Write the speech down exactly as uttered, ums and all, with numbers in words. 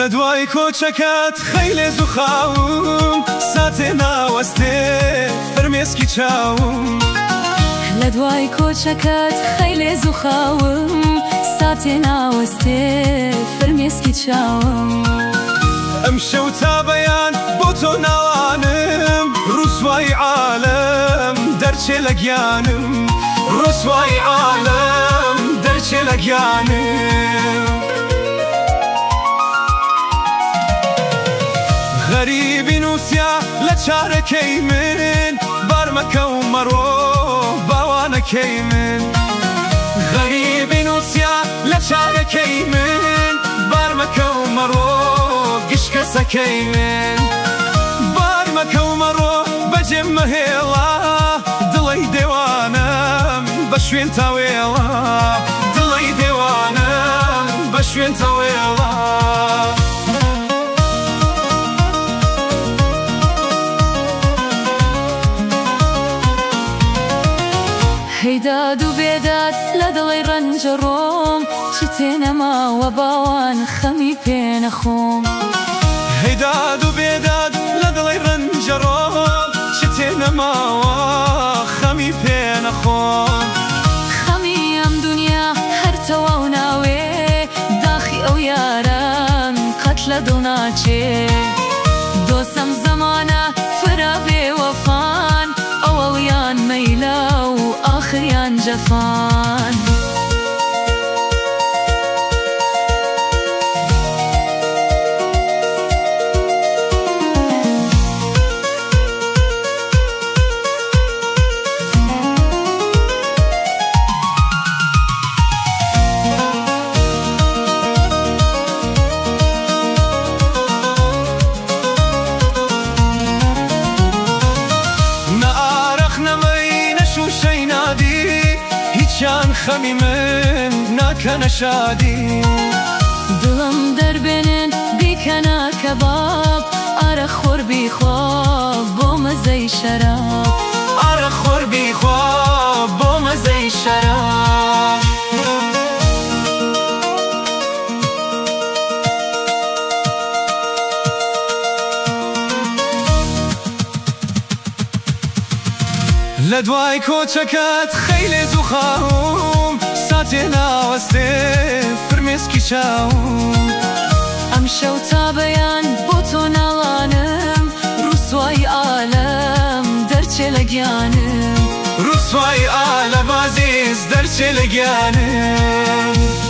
لدوای کۆچەکەت خەیلێ زوخاوم ساتێ ناوەستێ فرمێسکی چاوم لدوای کۆچەکەت خەیلێ زوخاوم ساتێ ناوەستێ فرمێسکی چاوم ئەم شەو تا بەیان بۆ تۆ ناوانم ڕوسوای عالەم دەرچێ لە گیانم ڕوسوای عالەم دەرچێ لە گیانم غەریبی نووسیا لە چارەکەی من بارمەکە و مەڕۆ باوانەکەی من غەریبی نووسیا لە چارەکەی من بارمەکە و مەڕۆ گشکەسەکەی من بارمەکە و مەڕۆ بەجێم مەهێڵا دڵی دێوانم بە شوێن تاوێڵا دڵی دێوانم بە شوێن تاوێڵا هەیداد و بێداد لە دڵی ڕەنجە ڕۆم چ تێنەماوە باوان خەمی پێ نەخۆم هەیداد و بێداد لە دڵی ڕەنجە ڕۆم چ تێنەماوە خەمی پێ نەخۆم خەمی ئەم دونیا هەر تەواو ناوێ داخی ئەو یاران قەت لە دڵ ناچێ دۆسەم زەمانە فرا بێوەفان ئەوەڵیان مەیلە و آخریان جەفان هیچیان خەمی من ناکەنە شادی دڵم دەربێنن بیکەنە کەباب ئارە خۆر بیخوا بۆ مەزەی شەراب ئارە خۆر بیخوا بۆ مەزەی شەراب لە دوای کۆچەکەت خەیلێ زوخاوم ساتێ ناوەستێ فرمێسکی چاوم ئەم شەو تا بەیان بۆ تۆ ناڵانم ڕوسوای عالەم دەرچێ لە گیانم ڕوسوای عالەم عەزیز دەرچێ لە گیانم